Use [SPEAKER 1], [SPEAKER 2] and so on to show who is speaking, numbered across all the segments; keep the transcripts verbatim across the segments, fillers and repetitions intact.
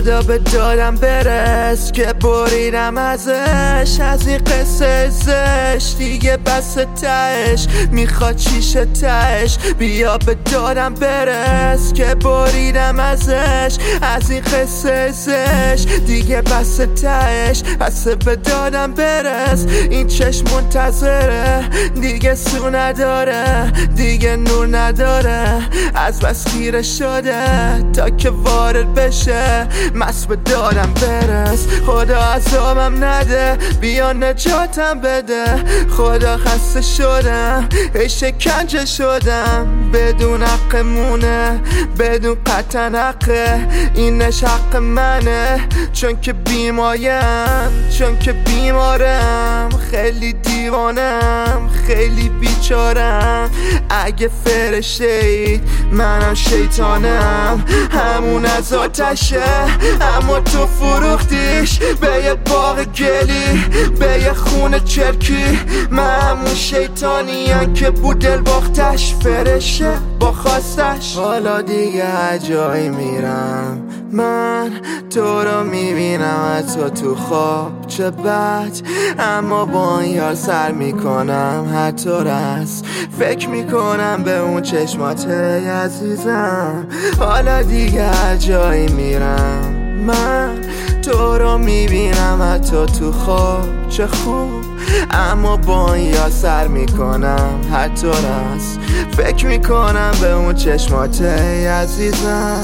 [SPEAKER 1] خدا به دادم برس که بریدم ازش، از این قصه زشت دیگه بس تهش، میخواد چیشه تهش، بیا به دادم برس که بریدم ازش، از این قصه زشت دیگه بس تهش، پس به دادم برس. این چشم منتظره دیگه سو نداره، دیگه نور نداره، از بس گیره شده تا که وارد بشه، مست به دادم برس. خدا عذابم نده، بیا نجاتم بده، خدا خسته شدم، ای شکنجه شدم، بدون حق مونه، بدون قطعا حقه، اینش حق منه، چون که بیمایم، چون که بیمارم، خیلی دیوانم، خیلی بیچارم، اگه فرشته‌اید منم شیطانم، همون از آتشه اما تو فروختیش به یه باغ گلی، به یه خونه چرکی، من همون شیطانیم که بود دل باختش، فرشه با خواستش. حالا دیگه هر جایی میرم من تو رو میبینم، حتی تو خواب چه بد، اما با این یار سر میکنم هر طور است، فکر میکنم به اون چشمات عزیزم. حالا دیگه هر جایی میرم من تو رو میبینم، حتی تو خواب چه خوب، اما با این یار سر میکنم هر طور است، فکر میکنم به اون چشمات عزیزم.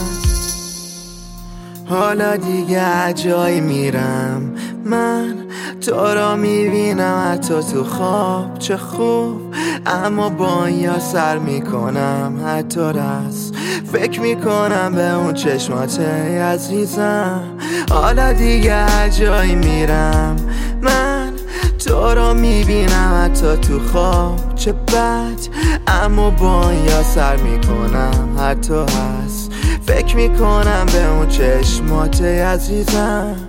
[SPEAKER 1] حالا دیگه هر جایی میرم من تو رو میبینم، حتی تو خواب چه خوب، اما با این یا سر میکنم هر طور است، فکر میکنم به اون چشمات عزیزم. حالا دیگه هر جایی میرم من تو رو میبینم، حتی تو خواب چه بد، اما با این یا سر میکنم هر طور است، فکر میکنم به اون چشمات عزیزم.